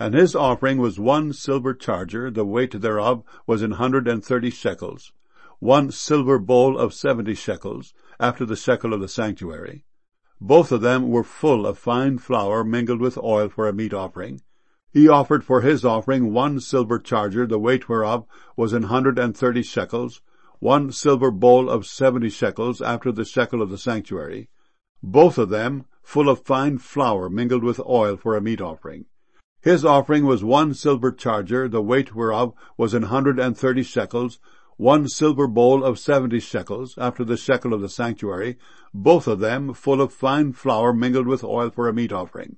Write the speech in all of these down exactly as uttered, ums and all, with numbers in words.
And his offering was one silver charger, the weight thereof was an hundred and thirty shekels, one silver bowl of seventy shekels, after the shekel of the sanctuary. Both of them were full of fine flour mingled with oil for a meat offering. He offered for his offering one silver charger, the weight whereof was an hundred and thirty shekels, one silver bowl of seventy shekels, after the shekel of the sanctuary, both of them full of fine flour mingled with oil for a meat offering. His offering was one silver charger, the weight whereof was an hundred and thirty shekels, one silver bowl of seventy shekels, after the shekel of the sanctuary, both of them full of fine flour mingled with oil for a meat offering.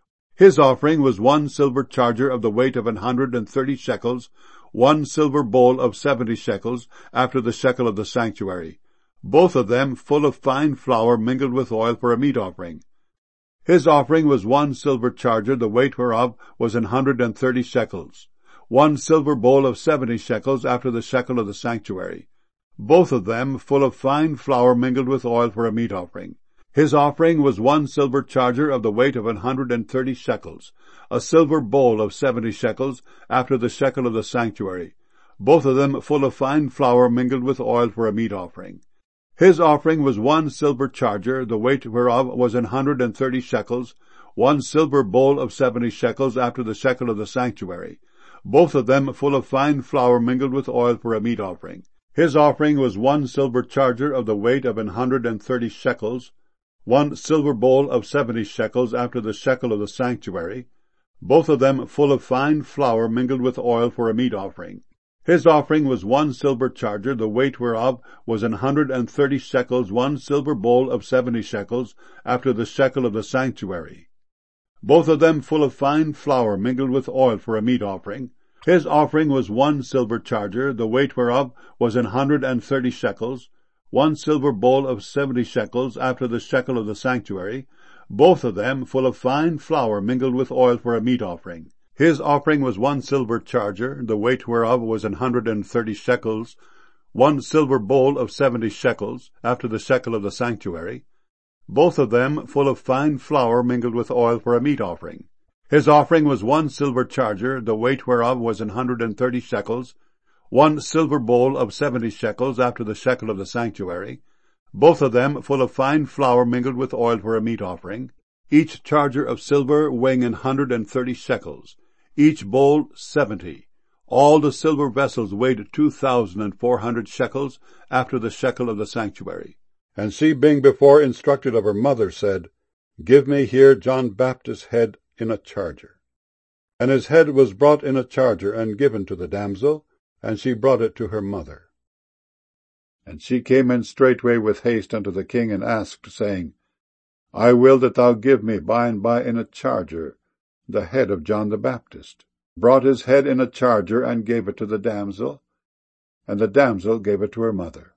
His offering was one silver charger of the weight of an hundred and thirty shekels, one silver bowl of seventy shekels, after the shekel of the sanctuary, both of them full of fine flour mingled with oil for a meat offering. His offering was one silver charger, the weight whereof was an hundred and thirty shekels, one silver bowl of seventy shekels, after the shekel of the sanctuary, both of them full of fine flour mingled with oil for a meat offering. His offering was one silver charger of the weight of an hundred and thirty shekels, a silver bowl of seventy shekels, after the shekel of the sanctuary, both of them full of fine flour mingled with oil for a meat offering. His offering was one silver charger, the weight whereof was an hundred and thirty shekels, one silver bowl of seventy shekels, after the shekel of the sanctuary, both of them full of fine flour mingled with oil for a meat offering. His offering was one silver charger of the weight of an hundred and thirty shekels, one silver bowl of seventy shekels, after the shekel of the sanctuary, both of them full of fine flour mingled with oil for a meat offering. His offering was one silver charger, the weight whereof was an hundred and thirty shekels, one silver bowl of seventy shekels, after the shekel of the sanctuary, both of them full of fine flour mingled with oil for a meat offering. His offering was one silver charger, the weight whereof was an hundred and thirty shekels, one silver bowl of seventy shekels, after the shekel of the sanctuary, both of them full of fine flour mingled with oil for a meat offering. His offering was one silver charger, the weight whereof was an hundred and thirty shekels, one silver bowl of seventy shekels, after the shekel of the sanctuary, both of them full of fine flour mingled with oil for a meat offering. His offering was one silver charger, the weight whereof was an hundred and thirty shekels, one silver bowl of seventy shekels, after the shekel of the sanctuary, both of them full of fine flour mingled with oil for a meat offering, each charger of silver weighing an hundred and thirty shekels, each bowl seventy. All the silver vessels weighed two thousand and four hundred shekels, after the shekel of the sanctuary. And she, being before instructed of her mother, said, Give me here John Baptist's head in a charger. And his head was brought in a charger, and given to the damsel, and she brought it to her mother. And she came in straightway with haste unto the king, and asked, saying, I will that thou give me by and by in a charger the head of John the Baptist. Brought his head in a charger, and gave it to the damsel, and the damsel gave it to her mother.